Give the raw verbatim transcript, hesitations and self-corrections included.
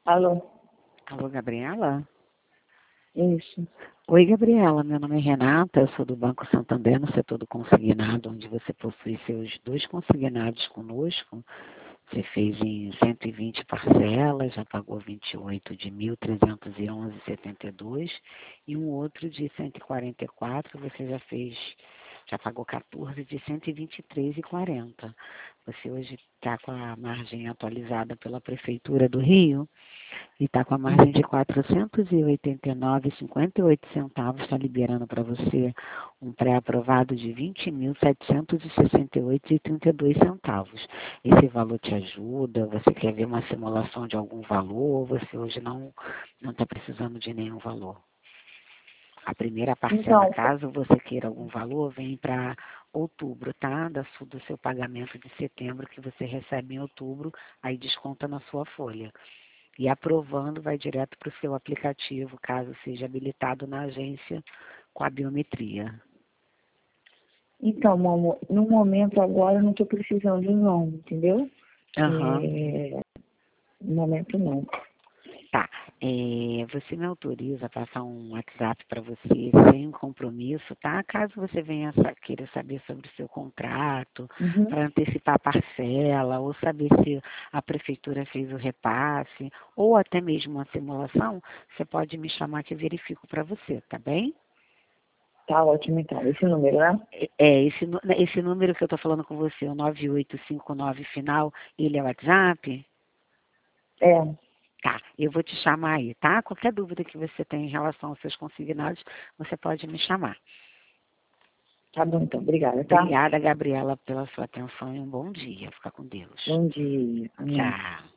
Alô? Alô, Gabriela? Isso. Oi, Gabriela. Meu nome é Renata, eu sou do Banco Santander, no setor do consignado, onde você possui seus dois consignados conosco. Você fez em cento e vinte parcelas, já pagou vinte e oito de mil trezentos e onze vírgula setenta e dois e um outro de cento e quarenta e quatro, você já fez, já pagou quatorze de cento e vinte e três vírgula quarenta. Você hoje está com a margem atualizada pela Prefeitura do Rio e está com a margem de quatrocentos e oitenta e nove vírgula cinquenta e oito centavos, está liberando para você um pré-aprovado de vinte mil setecentos e sessenta e oito vírgula trinta e dois centavos. Esse valor te ajuda? Você quer ver uma simulação de algum valor ou você hoje não não está precisando de nenhum valor? A primeira parcela, Então, caso você queira algum valor, vem para outubro, tá? Da su- do seu pagamento de setembro que você recebe em outubro, aí desconta na sua folha. E aprovando, vai direto para o seu aplicativo, caso seja habilitado na agência com a biometria. então, Momo, no momento agora eu não estou precisando não, entendeu? Aham. É, no momento não. Tá. É, você me autoriza a passar um WhatsApp para você sem compromisso, tá? Caso você venha sa- queira saber sobre o seu contrato, Uhum. para antecipar a parcela, ou saber se a prefeitura fez o repasse, ou até mesmo uma simulação, você pode me chamar que eu verifico para você, tá bem? Tá ótimo então. Esse número, né? É, esse, nu- esse número que eu estou falando com você, o nove oito cinco nove final, ele é o WhatsApp? É. Tá, eu vou te chamar aí, tá? Qualquer dúvida que você tenha em relação aos seus consignados, você pode me chamar. Tá bom então. Obrigada, tá? Obrigada, Gabriela, pela sua atenção e um bom dia. Fica com Deus. Bom dia. Amém. Tchau.